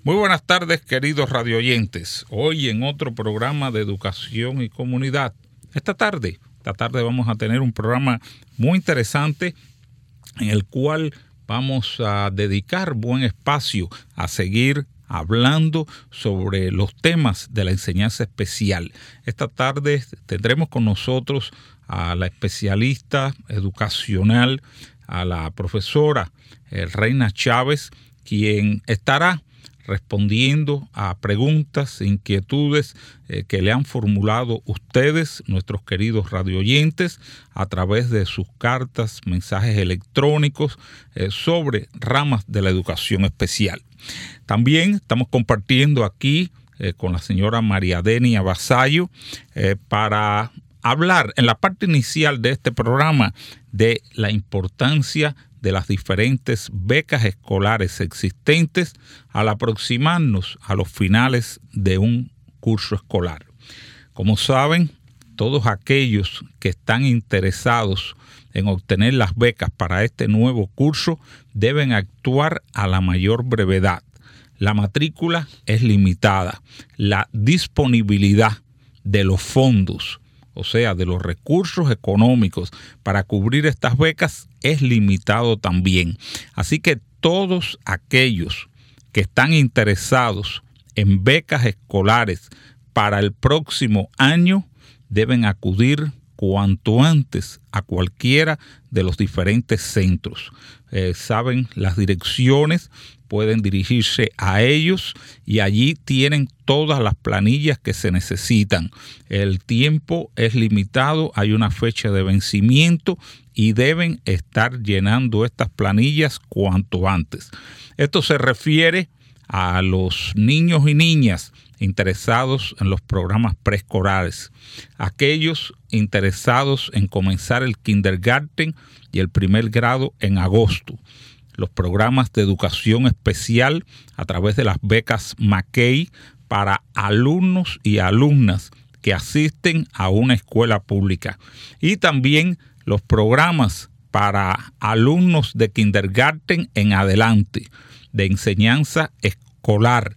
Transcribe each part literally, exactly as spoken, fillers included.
Muy buenas tardes, queridos radioyentes. Hoy en otro programa de educación y comunidad. Esta tarde, esta tarde vamos a tener un programa muy interesante en el cual vamos a dedicar buen espacio a seguir hablando sobre los temas de la enseñanza especial. Esta tarde tendremos con nosotros a la especialista educacional, a la profesora eh, Reina Chávez, quien estará respondiendo a preguntas e inquietudes eh, que le han formulado ustedes, nuestros queridos radioyentes, a través de sus cartas, mensajes electrónicos eh, sobre ramas de la educación especial. También estamos compartiendo aquí eh, con la señora María Denia Vasallo eh, para hablar en la parte inicial de este programa de la importancia de las diferentes becas escolares existentes al aproximarnos a los finales de un curso escolar. Como saben, todos aquellos que están interesados en obtener las becas para este nuevo curso deben actuar a la mayor brevedad. La matrícula es limitada. La disponibilidad de los fondos, o sea, de los recursos económicos para cubrir estas becas, es limitado también. Así que todos aquellos que están interesados en becas escolares para el próximo año deben acudir cuanto antes a cualquiera de los diferentes centros. Eh, saben las direcciones, pueden dirigirse a ellos y allí tienen todas las planillas que se necesitan. El tiempo es limitado, hay una fecha de vencimiento y deben estar llenando estas planillas cuanto antes. Esto se refiere a los niños y niñas interesados en los programas preescolares, aquellos interesados en comenzar el kindergarten y el primer grado en agosto, los programas de educación especial a través de las becas McKay para alumnos y alumnas que asisten a una escuela pública, y también los programas para alumnos de kindergarten en adelante, de enseñanza escolar.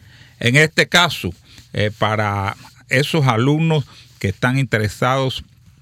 En este caso, eh, para esos alumnos que están interesados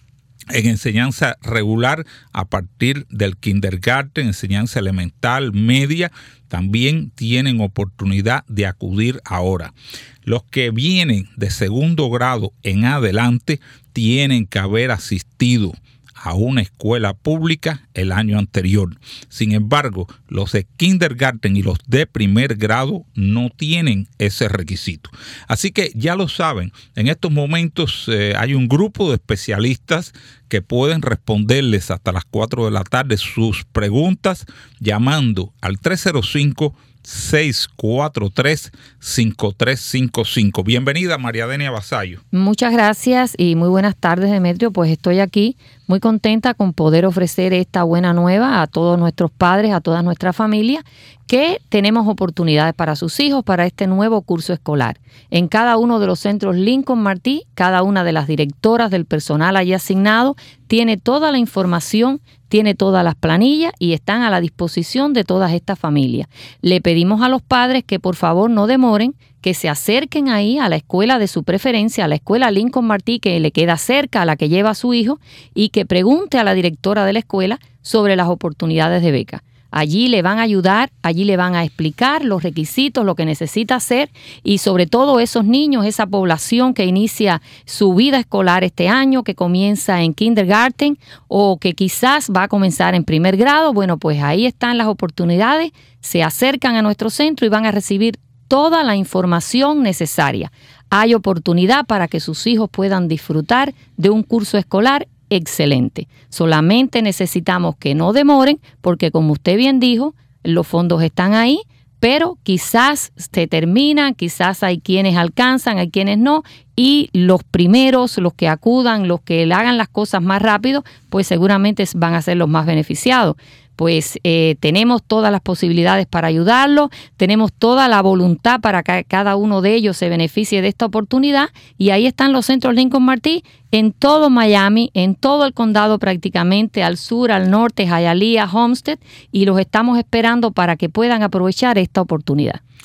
en enseñanza regular a partir del kindergarten, enseñanza elemental, media, también tienen oportunidad de acudir ahora. Los que vienen de segundo grado en adelante tienen que haber asistido a una escuela pública el año anterior. Sin embargo, los de kindergarten y los de primer grado no tienen ese requisito. Así que ya lo saben, en estos momentos eh, hay un grupo de especialistas que pueden responderles hasta las cuatro de la tarde sus preguntas llamando al tres cero cinco, seis cuatro tres, cinco tres cinco cinco. Bienvenida, María Denia Vasallo. Muchas gracias y muy buenas tardes, Demetrio. Pues estoy aquí muy contenta con poder ofrecer esta buena nueva a todos nuestros padres, a toda nuestra familia, que tenemos oportunidades para sus hijos para este nuevo curso escolar. En cada uno de los centros Lincoln Martí, cada una de las directoras del personal allí asignado tiene toda la información, tiene todas las planillas y están a la disposición de todas estas familias. Le pedimos a los padres que por favor no demoren, que se acerquen ahí a la escuela de su preferencia, a la escuela Lincoln Martí que le queda cerca, a la que lleva a su hijo, y que pregunte a la directora de la escuela sobre las oportunidades de beca. Allí le van a ayudar, allí le van a explicar los requisitos, lo que necesita hacer, y sobre todo esos niños, esa población que inicia su vida escolar este año, que comienza en kindergarten o que quizás va a comenzar en primer grado. Bueno, pues ahí están las oportunidades, se acercan a nuestro centro y van a recibir toda la información necesaria. Hay oportunidad para que sus hijos puedan disfrutar de un curso escolar excelente. Solamente necesitamos que no demoren, porque como usted bien dijo, los fondos están ahí, pero quizás se terminan, quizás hay quienes alcanzan, hay quienes no, y los primeros, los que acudan, los que hagan las cosas más rápido, pues seguramente van a ser los más beneficiados. Pues eh, tenemos todas las posibilidades para ayudarlos, tenemos toda la voluntad para que cada uno de ellos se beneficie de esta oportunidad, y ahí están los centros Lincoln Martí en todo Miami, en todo el condado prácticamente, al sur, al norte, Hialeah, Homestead, y los estamos esperando para que puedan aprovechar esta oportunidad.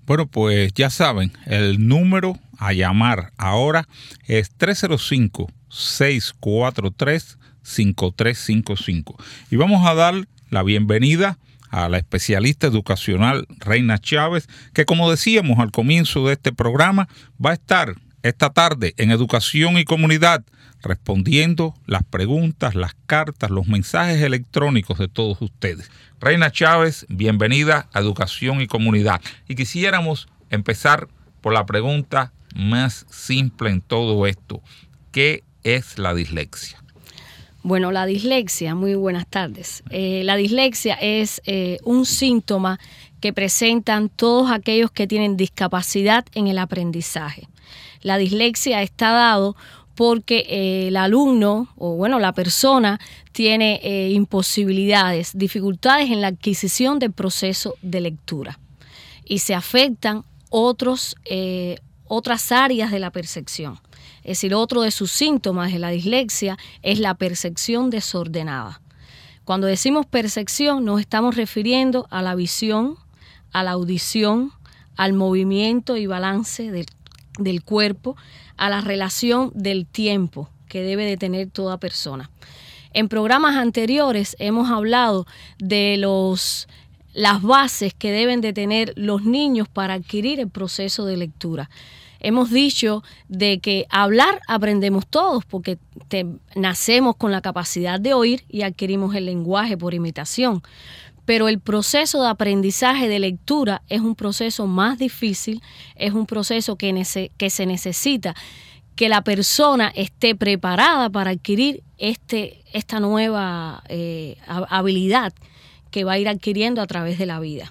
Bueno, pues ya saben, el número a llamar ahora es tres cero cinco, seis cuatro tres, cinco tres cinco cinco. Y vamos a dar la bienvenida a la especialista educacional Reina Chávez, que como decíamos al comienzo de este programa, va a estar esta tarde en Educación y Comunidad respondiendo las preguntas, las cartas, los mensajes electrónicos de todos ustedes. Reina Chávez, bienvenida a Educación y Comunidad. Y quisiéramos empezar por la pregunta más simple en todo esto. ¿Qué es la dislexia? Bueno, la dislexia, muy buenas tardes. Eh, la dislexia es eh, un síntoma que presentan todos aquellos que tienen discapacidad en el aprendizaje. La dislexia está dado porque eh, el alumno o bueno la persona tiene eh, imposibilidades, dificultades en la adquisición del proceso de lectura y se afectan otros, eh, otras áreas de la percepción. Es decir, otro de sus síntomas de la dislexia es la percepción desordenada. Cuando decimos percepción nos estamos refiriendo a la visión, a la audición, al movimiento y balance del, del cuerpo, a la relación del tiempo que debe de tener toda persona. En programas anteriores hemos hablado de los, las bases que deben de tener los niños para adquirir el proceso de lectura. Hemos dicho de que hablar aprendemos todos porque te, nacemos con la capacidad de oír y adquirimos el lenguaje por imitación. Pero el proceso de aprendizaje de lectura es un proceso más difícil, es un proceso que, nece- que se necesita que la persona esté preparada para adquirir este, esta nueva eh, habilidad que va a ir adquiriendo a través de la vida.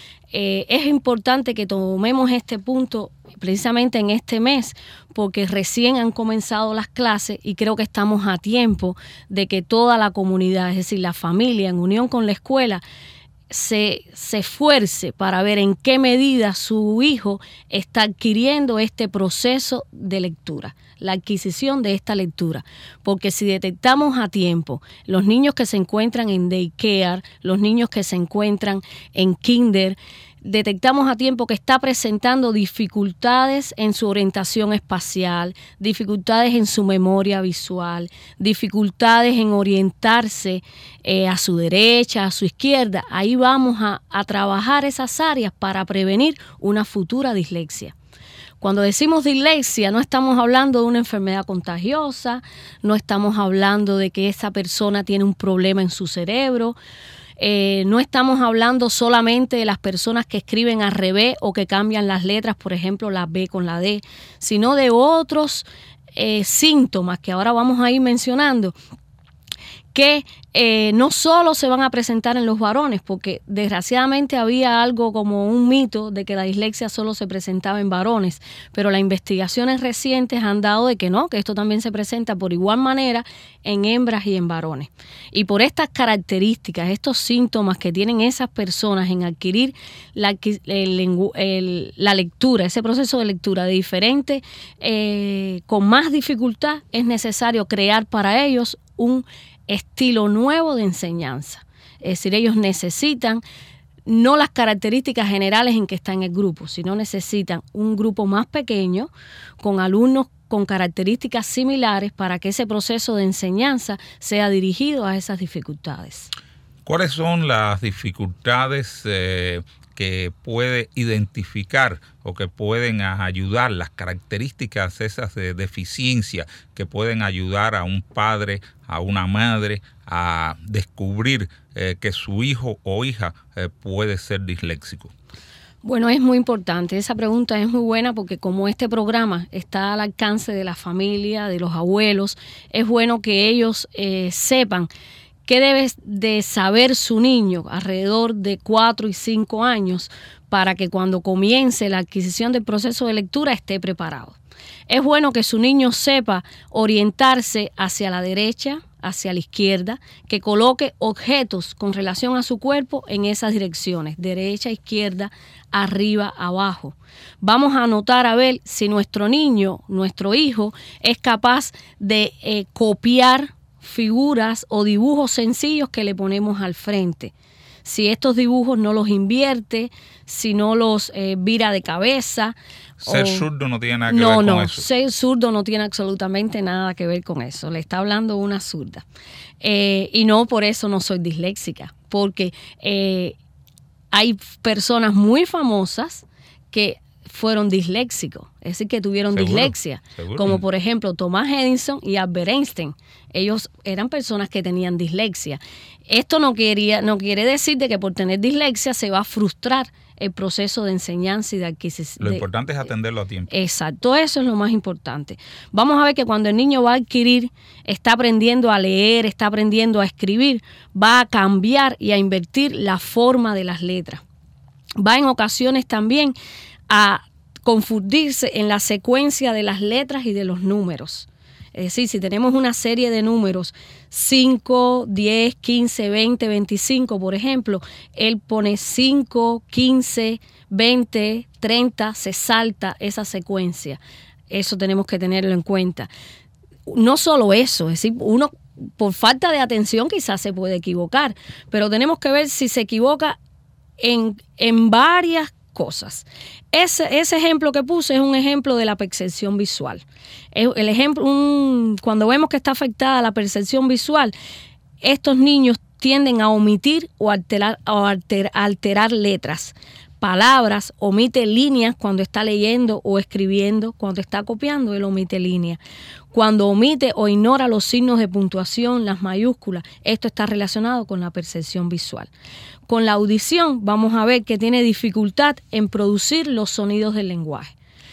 Eh, es importante que tomemos este punto precisamente en este mes porque recién han comenzado las clases y creo que estamos a tiempo de que toda la comunidad, es decir, la familia en unión con la escuela, se, se esfuerce para ver en qué medida su hijo está adquiriendo este proceso de lectura, la adquisición de esta lectura. Porque si detectamos a tiempo los niños que se encuentran en daycare, los niños que se encuentran en kinder, detectamos a tiempo que está presentando dificultades en su orientación espacial, dificultades en su memoria visual, dificultades en orientarse eh, a su derecha, a su izquierda. Ahí vamos a, a trabajar esas áreas para prevenir una futura dislexia. Cuando decimos dislexia no estamos hablando de una enfermedad contagiosa, no estamos hablando de que esa persona tiene un problema en su cerebro. Eh, no estamos hablando solamente de las personas que escriben al revés o que cambian las letras, por ejemplo, la B con la D, sino de otros eh, síntomas que ahora vamos a ir mencionando, que eh, no solo se van a presentar en los varones, porque desgraciadamente había algo como un mito de que la dislexia solo se presentaba en varones, pero las investigaciones recientes han dado de que no, que esto también se presenta por igual manera en hembras y en varones. Y por estas características, estos síntomas que tienen esas personas en adquirir la, el, el, la lectura, ese proceso de lectura de diferente, eh, con más dificultad, es necesario crear para ellos un estilo nuevo de enseñanza. Es decir, ellos necesitan no las características generales en que está en el grupo, sino necesitan un grupo más pequeño con alumnos con características similares para que ese proceso de enseñanza sea dirigido a esas dificultades. ¿Cuáles son las dificultades eh, que puede identificar o que pueden ayudar, las características esas de deficiencia que pueden ayudar a un padre, a una madre a descubrir eh, que su hijo o hija eh, puede ser disléxico? Bueno, es muy importante. Esa pregunta es muy buena porque como este programa está al alcance de la familia, de los abuelos, es bueno que ellos eh, sepan qué debe de saber su niño alrededor de cuatro y cinco años para que cuando comience la adquisición del proceso de lectura esté preparado. Es bueno que su niño sepa orientarse hacia la derecha, hacia la izquierda, que coloque objetos con relación a su cuerpo en esas direcciones, derecha, izquierda, arriba, abajo. Vamos a anotar a ver si nuestro niño, nuestro hijo, es capaz de eh, copiar figuras o dibujos sencillos que le ponemos al frente. si estos dibujos no los invierte, si no los eh, vira de cabeza. Ser o, zurdo no tiene nada que no, ver con no, eso. Ser zurdo no tiene absolutamente nada que ver con eso. Le está hablando una zurda. Eh, y no por eso no soy disléxica, porque eh, hay personas muy famosas que fueron disléxicos, es decir, que tuvieron ¿Seguro? dislexia, ¿Seguro? como por ejemplo Thomas Edison y Albert Einstein. Ellos eran personas que tenían dislexia. Esto no, quería, no quiere decir de que por tener dislexia se va a frustrar el proceso de enseñanza y de adquisición. Lo importante es atenderlo a tiempo. Exacto, eso es lo más importante. Vamos a ver que cuando el niño va a adquirir, está aprendiendo a leer, está aprendiendo a escribir, va a cambiar y a invertir la forma de las letras. Va en ocasiones también a confundirse en la secuencia de las letras y de los números. Es decir, si tenemos una serie de números cinco, diez, quince, veinte, veinticinco, por ejemplo, él pone cinco, quince, veinte, treinta, se salta esa secuencia. Eso tenemos que tenerlo en cuenta. No solo eso, es decir, uno por falta de atención quizás se puede equivocar, pero tenemos que ver si se equivoca en, en varias cosas. Ese, ese ejemplo que puse es un ejemplo de la percepción visual. El ejemplo, un, cuando vemos que está afectada la percepción visual, estos niños tienden a omitir o alterar, o alter, alterar letras, palabras, omite líneas cuando está leyendo o escribiendo, cuando está copiando, él omite líneas. Cuando omite o ignora los signos de puntuación, las mayúsculas, esto está relacionado con la percepción visual. Con la audición vamos a ver que tiene dificultad en producir los sonidos del lenguaje.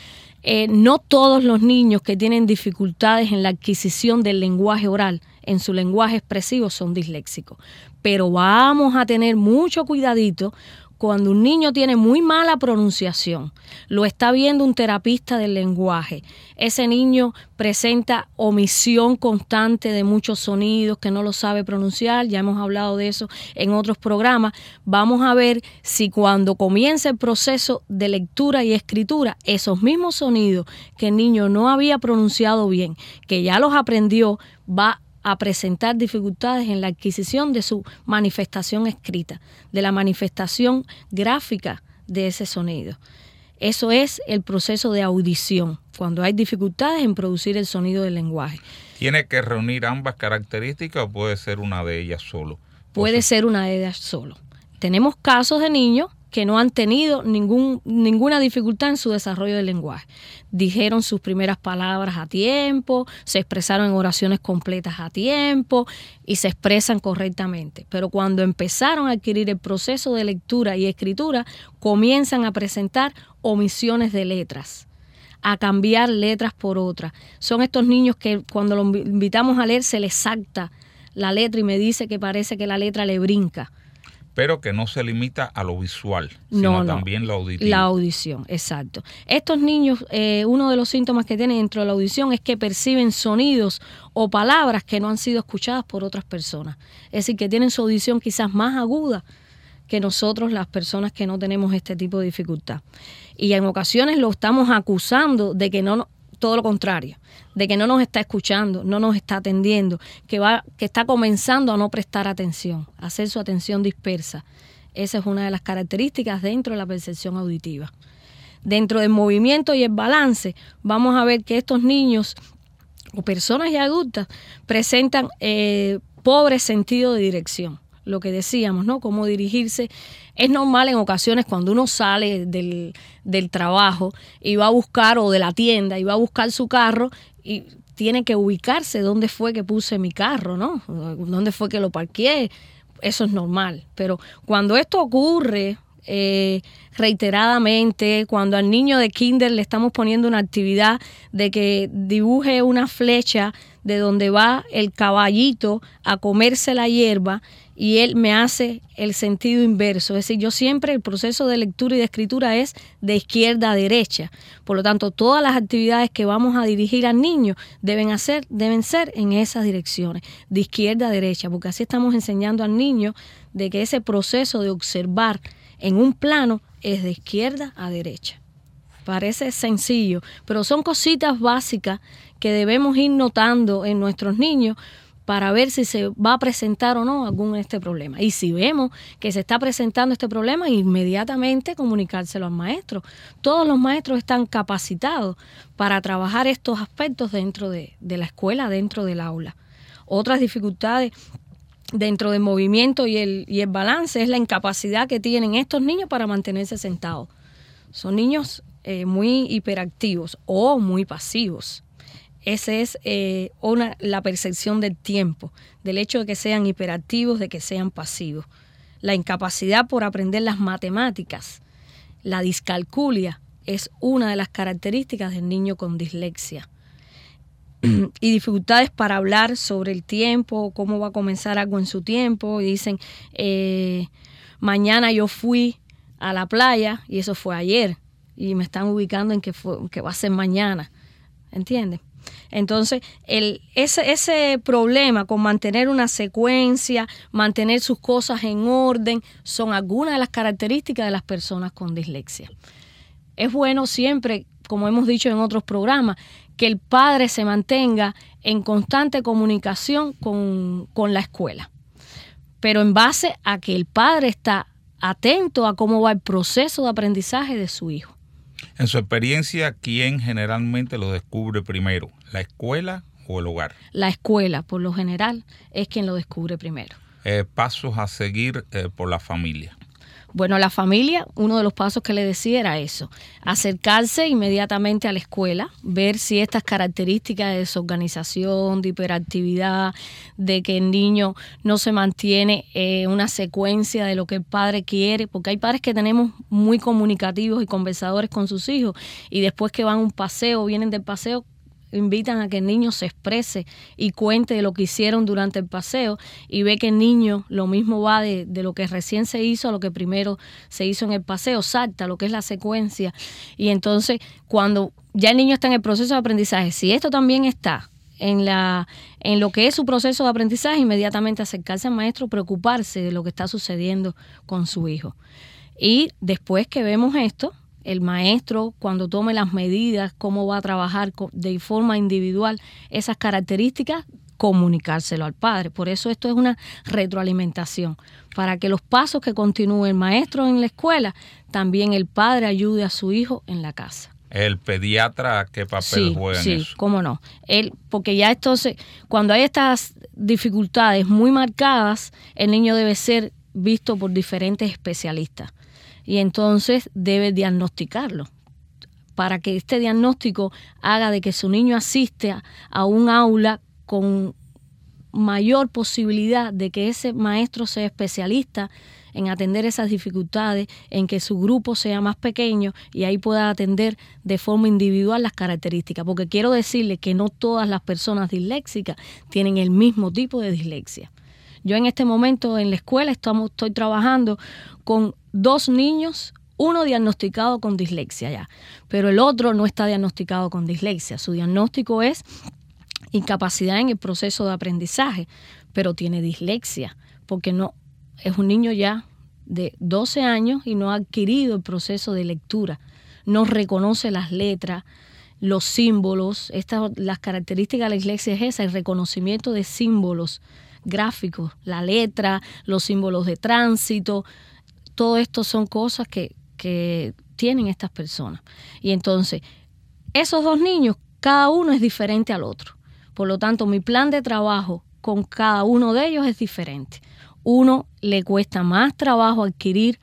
Eh, no todos los niños que tienen dificultades en la adquisición del lenguaje oral, en su lenguaje expresivo, son disléxicos. Pero vamos a tener mucho cuidadito cuando un niño tiene muy mala pronunciación, lo está viendo un terapista del lenguaje, ese niño presenta omisión constante de muchos sonidos que no lo sabe pronunciar, ya hemos hablado de eso en otros programas. Vamos a ver si cuando comienza el proceso de lectura y escritura, esos mismos sonidos que el niño no había pronunciado bien, que ya los aprendió, va a presentar dificultades en la adquisición de su manifestación escrita, de la manifestación gráfica de ese sonido. Eso es el proceso de audición, cuando hay dificultades en producir el sonido del lenguaje. ¿Tiene que reunir ambas características o puede ser una de ellas solo? Puede ser una de ellas solo. Tenemos casos de niños que no han tenido ningún, ninguna dificultad en su desarrollo del lenguaje. Dijeron sus primeras palabras a tiempo, se expresaron en oraciones completas a tiempo y se expresan correctamente. Pero cuando empezaron a adquirir el proceso de lectura y escritura, comienzan a presentar omisiones de letras, a cambiar letras por otras. Son estos niños que cuando los invitamos a leer se les salta la letra y me dice que parece que la letra le brinca. Pero que no se limita a lo visual, sino no, no. también lo auditivo. La audición, exacto. Estos niños, eh, uno de los síntomas que tienen dentro de la audición es que perciben sonidos o palabras que no han sido escuchadas por otras personas. Es decir, que tienen su audición quizás más aguda que nosotros, las personas que no tenemos este tipo de dificultad. Y en ocasiones lo estamos acusando de que no... todo lo contrario, de que no nos está escuchando, no nos está atendiendo, que va, que está comenzando a no prestar atención, a hacer su atención dispersa. Esa es una de las características dentro de la percepción auditiva. Dentro del movimiento y el balance, vamos a ver que estos niños o personas ya adultas presentan eh, pobre sentido de dirección. Lo que decíamos, ¿no? Cómo dirigirse. Es normal en ocasiones cuando uno sale del, del trabajo y va a buscar, o de la tienda, y va a buscar su carro y tiene que ubicarse dónde fue que puse mi carro, ¿no? Dónde fue que lo parqué. Eso es normal. Pero cuando esto ocurre eh, reiteradamente, cuando al niño de kinder le estamos poniendo una actividad de que dibuje una flecha de donde va el caballito a comerse la hierba, y él me hace el sentido inverso. Es decir, yo siempre, el proceso de lectura y de escritura es de izquierda a derecha. Por lo tanto, todas las actividades que vamos a dirigir al niño deben, hacer, deben ser en esas direcciones, de izquierda a derecha, porque así estamos enseñando al niño de que ese proceso de observar en un plano es de izquierda a derecha. Parece sencillo, pero son cositas básicas que debemos ir notando en nuestros niños para ver si se va a presentar o no algún este problema. Y si vemos que se está presentando este problema, inmediatamente comunicárselo al maestro. Todos los maestros están capacitados para trabajar estos aspectos dentro de, de la escuela, dentro del aula. Otras dificultades dentro del movimiento y el, y el balance es la incapacidad que tienen estos niños para mantenerse sentados. Son niños eh, muy hiperactivos o muy pasivos. Esa es eh, una, la percepción del tiempo, del hecho de que sean hiperactivos, de que sean pasivos. La incapacidad por aprender las matemáticas, la discalculia, es una de las características del niño con dislexia. Y dificultades para hablar sobre el tiempo, cómo va a comenzar algo en su tiempo. Y dicen, eh, mañana yo fui a la playa y eso fue ayer. Y me están ubicando en que, fue, que va a ser mañana. ¿Entiendes? Entonces, el, ese, ese problema con mantener una secuencia, mantener sus cosas en orden, son algunas de las características de las personas con dislexia. Es bueno siempre, como hemos dicho en otros programas, que el padre se mantenga en constante comunicación con, con la escuela, pero en base a que el padre está atento a cómo va el proceso de aprendizaje de su hijo. En su experiencia, ¿quién generalmente lo descubre primero? ¿La escuela o el hogar? La escuela, por lo general, es quien lo descubre primero. Eh, pasos a seguir eh, por la familia. Bueno, la familia, uno de los pasos que le decía era eso, acercarse inmediatamente a la escuela, ver si estas características de desorganización, de hiperactividad, de que el niño no se mantiene en eh, una secuencia de lo que el padre quiere, porque hay padres que tenemos muy comunicativos y conversadores con sus hijos y después que van a un paseo, vienen del paseo, invitan a que el niño se exprese y cuente de lo que hicieron durante el paseo y ve que el niño lo mismo va de, de lo que recién se hizo a lo que primero se hizo en el paseo, salta lo que es la secuencia. Y entonces cuando ya el niño está en el proceso de aprendizaje, si esto también está en, la, en lo que es su proceso de aprendizaje, inmediatamente acercarse al maestro, preocuparse de lo que está sucediendo con su hijo. Y después que vemos esto, el maestro, cuando tome las medidas, cómo va a trabajar de forma individual esas características, comunicárselo al padre. Por eso esto es una retroalimentación. Para que los pasos que continúe el maestro en la escuela, también el padre ayude a su hijo en la casa. ¿El pediatra qué papel sí, juega sí, en eso? Sí, cómo no. Él, porque ya entonces, cuando hay estas dificultades muy marcadas, el niño debe ser visto por diferentes especialistas. Y entonces debe diagnosticarlo para que este diagnóstico haga de que su niño asiste a, a un aula con mayor posibilidad de que ese maestro sea especialista en atender esas dificultades, en que su grupo sea más pequeño y ahí pueda atender de forma individual las características. Porque quiero decirle que no todas las personas disléxicas tienen el mismo tipo de dislexia. Yo en este momento en la escuela estamos, estoy trabajando con dos niños, uno diagnosticado con dislexia ya, pero el otro no está diagnosticado con dislexia. Su diagnóstico es incapacidad en el proceso de aprendizaje, pero tiene dislexia, porque no es un niño ya de doce años y no ha adquirido el proceso de lectura, no reconoce las letras, los símbolos. Estas, las características de la dislexia es esa, el reconocimiento de símbolos gráficos, la letra, los símbolos de tránsito. Todo esto son cosas que, que tienen estas personas. Y entonces, esos dos niños, cada uno es diferente al otro. Por lo tanto, mi plan de trabajo con cada uno de ellos es diferente. Uno le cuesta más trabajo adquirir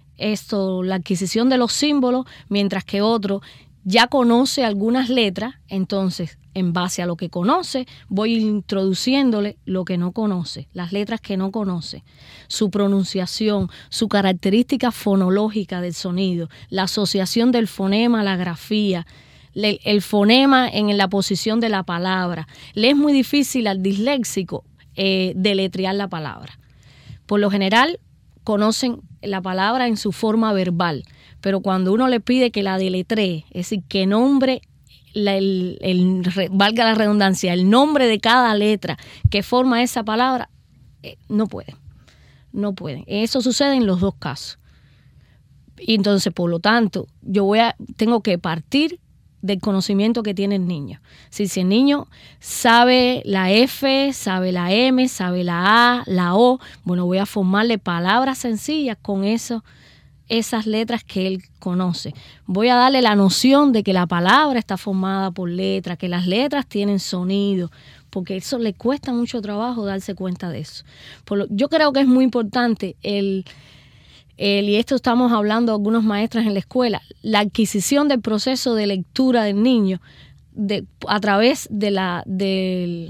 esto, la adquisición de los símbolos, mientras que otro ya conoce algunas letras. Entonces, en base a lo que conoce, voy introduciéndole lo que no conoce, las letras que no conoce, su pronunciación, su característica fonológica del sonido, la asociación del fonema a la grafía, el, el fonema en la posición de la palabra. Le es muy difícil al disléxico eh, deletrear la palabra. Por lo general, conocen la palabra en su forma verbal, pero cuando uno le pide que la deletree, es decir, que nombre La, el, el, valga la redundancia, el nombre de cada letra que forma esa palabra, eh, no pueden, no pueden. Eso sucede en los dos casos. Y entonces, por lo tanto, yo voy a, tengo que partir del conocimiento que tiene el niño. Si, si el niño sabe la F, sabe la M, sabe la A, la O, bueno, voy a formarle palabras sencillas con eso, esas letras que él conoce. Voy a darle la noción de que la palabra está formada por letras, que las letras tienen sonido, porque eso le cuesta mucho trabajo darse cuenta de eso. Por lo, yo creo que es muy importante el, el, y esto estamos hablando algunos maestras en la escuela, la adquisición del proceso de lectura del niño de, a través de la, del,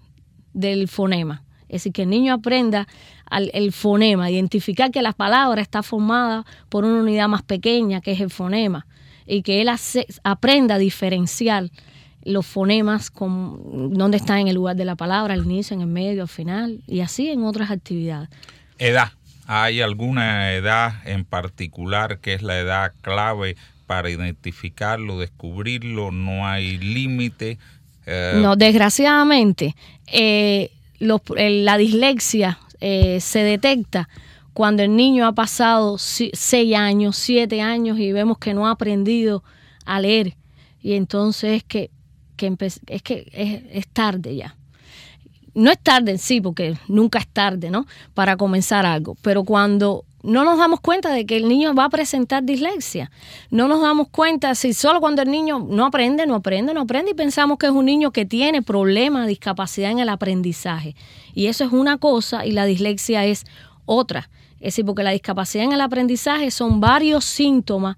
del fonema. Es decir, que el niño aprenda al, el fonema, identificar que la palabra está formada por una unidad más pequeña, que es el fonema, y que él hace, aprenda a diferenciar los fonemas, con dónde están en el lugar de la palabra, al inicio, en el medio, al final, y así en otras actividades. Edad. ¿Hay alguna edad en particular que es la edad clave para identificarlo, descubrirlo? ¿No hay límite? Eh... No, desgraciadamente, eh, los, eh, la dislexia eh, se detecta cuando el niño ha pasado seis años, siete años y vemos que no ha aprendido a leer. Y entonces es que, que, es, que es, es tarde ya. No es tarde en sí, porque nunca es tarde, ¿no?, para comenzar algo. Pero cuando no nos damos cuenta de que el niño va a presentar dislexia, no nos damos cuenta, si solo cuando el niño no aprende, no aprende, no aprende, y pensamos que es un niño que tiene problemas, discapacidad en el aprendizaje. Y eso es una cosa y la dislexia es otra. Es decir, porque la discapacidad en el aprendizaje son varios síntomas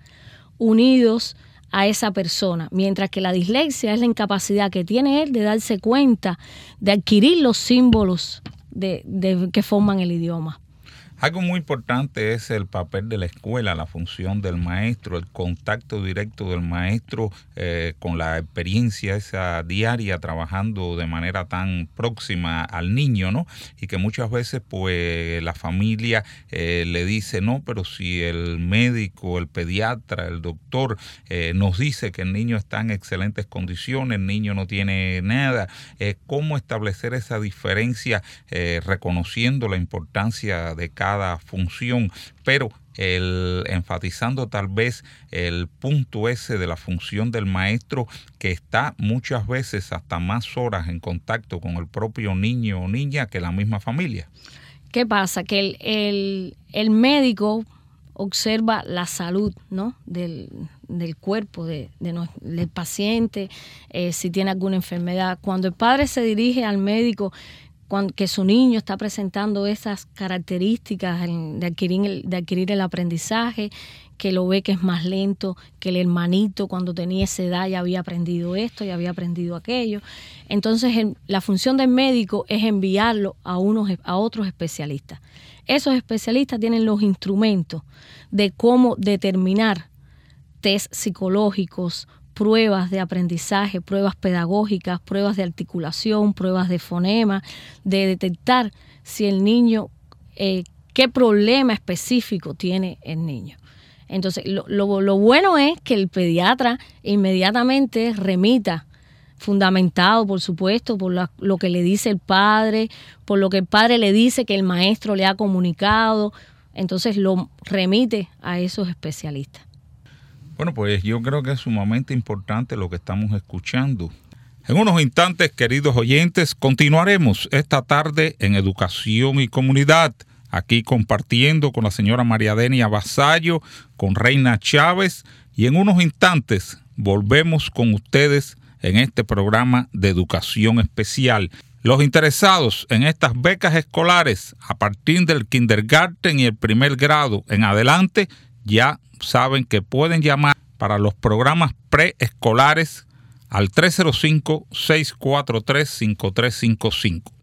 unidos a esa persona, mientras que la dislexia es la incapacidad que tiene él de darse cuenta, de adquirir los símbolos de, de que forman el idioma. Algo muy importante es el papel de la escuela, la función del maestro, el contacto directo del maestro eh, con la experiencia esa diaria, trabajando de manera tan próxima al niño, ¿no? Y que muchas veces pues la familia eh, le dice, no, pero si el médico, el pediatra, el doctor eh, nos dice que el niño está en excelentes condiciones, el niño no tiene nada, eh, ¿cómo establecer esa diferencia eh, reconociendo la importancia de cada cada función, pero el, enfatizando tal vez el punto ese de la función del maestro, que está muchas veces hasta más horas en contacto con el propio niño o niña que la misma familia? ¿Qué pasa? Que el, el, el médico observa la salud, ¿no?, del, del cuerpo de, de no, del paciente, eh, si tiene alguna enfermedad. Cuando el padre se dirige al médico, Cuando, que su niño está presentando esas características de adquirir, el, de adquirir el aprendizaje, que lo ve que es más lento, que el hermanito cuando tenía esa edad ya había aprendido esto, ya había aprendido aquello. Entonces el, la función del médico es enviarlo a, unos, a otros especialistas. Esos especialistas tienen los instrumentos de cómo determinar test psicológicos, pruebas de aprendizaje, pruebas pedagógicas, pruebas de articulación, pruebas de fonema, de detectar si el niño, eh, qué problema específico tiene el niño. Entonces, lo, lo, lo bueno es que el pediatra inmediatamente remita, fundamentado, por supuesto, por la, lo que le dice el padre, por lo que el padre le dice que el maestro le ha comunicado, entonces lo remite a esos especialistas. Bueno, pues yo creo que es sumamente importante lo que estamos escuchando. En unos instantes, queridos oyentes, continuaremos esta tarde en Educación y Comunidad, aquí compartiendo con la señora María Denia Vasallo, con Reina Chávez, y en unos instantes volvemos con ustedes en este programa de Educación Especial. Los interesados en estas becas escolares a partir del kindergarten y el primer grado en adelante ya saben que pueden llamar para los programas preescolares al tres cero cinco, seis cuatro tres, cinco tres cinco cinco.